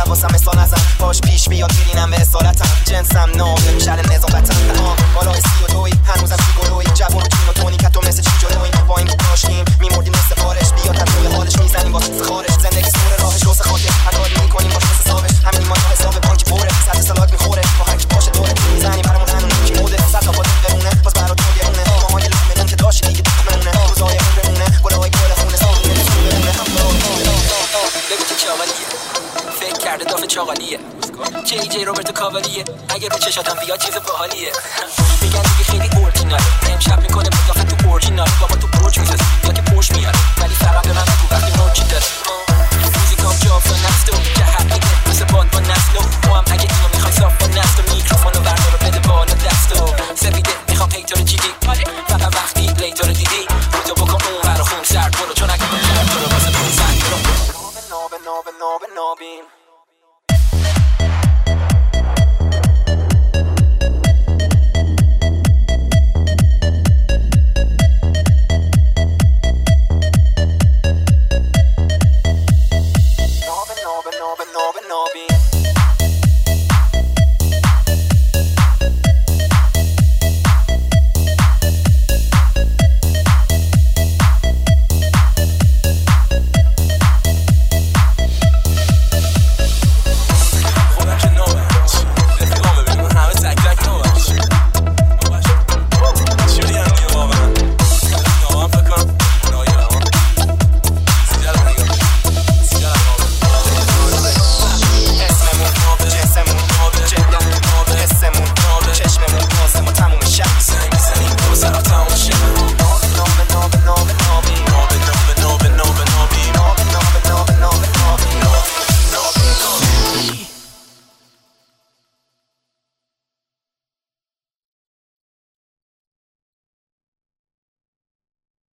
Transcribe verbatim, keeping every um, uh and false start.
حواسم مثال نزن باش پیش بیاد میرینم به اصالتم جنسم نام نمیشه نظامتم بالای سی و دوی هنوزم چی گلوی جوان و چین و تونی که تو مثل چی جلوی با این بود داشتیم میمردیم مثل بارش بیاد هم روی حالش میزنیم با سیز خارش زندگی سور راهش روز خاطر هداری میکنیم باش مثل صابش همین ما تا حساب بانک پره سطح سالات میخوره با هرکی باشه دوره میزنیم برامون هنون کی موده صد تا بازی برونه باز برات تو گرونه ماهای لومنون که داشتی دیگه تو بمونه روزای اون بمونه گلای گل خونه ساقی بمونه بگو تو چاقالیه فکر کرده دافه چاقالیه جی جی روبرتو کاوالیه اگه رو چشاتم بیاد چیز باحالیه میگن دیگه خیلی اورجیناله امشب میکنه مدافع تو